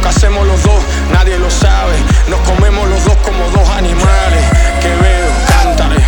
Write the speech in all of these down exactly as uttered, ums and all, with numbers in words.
que hacemos los dos, nadie lo sabe. Nos comemos los dos como dos animales. Que veo, cántale.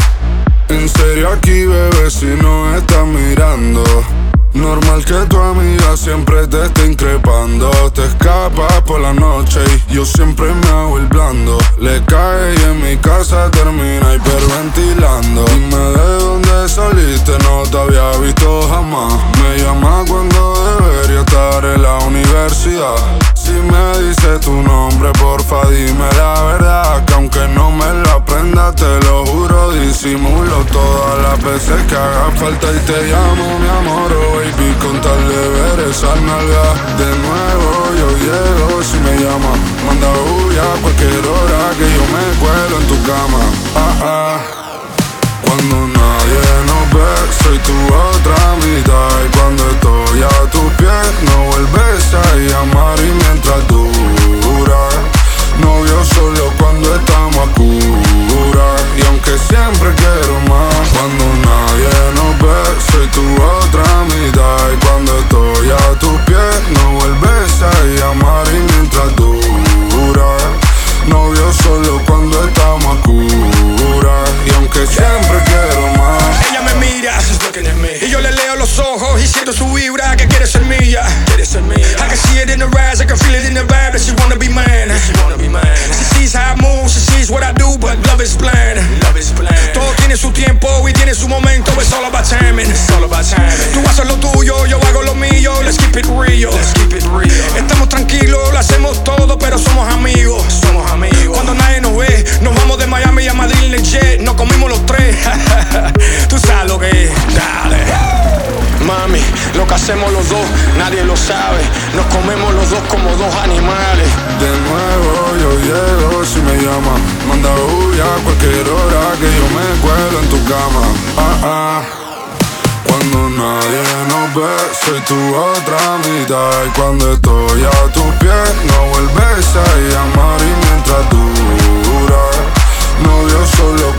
En serio aquí, bebé, si no estás mirando. Normal que tu amiga siempre te esté increpando. Te escapas por la noche y yo siempre me hago el blando. Le cae y en mi casa termina hiperventilando. Dime de dónde saliste, no te había visto jamás. Me llama cuando debería estar en la universidad. Si me dices tu nombre, porfa dime la verdad. Que aunque no me la aprenda, te lo juro, disimulo todas las veces que haga falta. Y te llamo mi amor, oh baby, con tal de ver esa nalga. De nuevo yo llego, si me llama, manda bulla a cualquier hora que yo me cuelo en tu cama. Ah, ah. Cuando nadie nos ve, soy tu otra mitad. Y cuando estoy a tus pies, no vuelves a llamar. Y mientras dura, novio solo cuando estamos a curar. Y aunque siempre quiero más, cuando nadie nos ve, soy tu otra mitad. Y cuando estoy a tus pies, no vuelves a llamar. Y mientras dura, novio solo cuando estamos a curar. Y aunque siempre quiero más. Ella me mira, y yo le leo los ojos y siento su vibra que quiere ser mía. Quiere ser mía. I can see it in her eyes, I can feel it in her vibe that she wanna be mine. She wanna be mine. She sees how I move, she sees what I do, but love is blind. Love is blind. Todo tiene su tiempo y tiene su momento. It's all about timing. It's all about timing. Tú haces lo tuyo, yo hago lo mío. Let's keep it real. Let's keep it real. Estamos tranquilos, lo hacemos todo, pero somos amigos. Somos amigos. Cuando nadie nos ve, nos vamos de Miami a Madrid en el jet. Nos comimos los tres. Tú sabes lo que es. Dale. Mami, lo que hacemos los dos, nadie lo sabe. Nos comemos los dos como dos animales. De nuevo yo llego, si me llama, manda bulla a cualquier hora que yo me cuelo en tu cama. Ah, ah. Cuando nadie nos ve, soy tu otra mitad. Y cuando estoy a tus pies, no vuelves a llamar. Y mientras dura, novio solo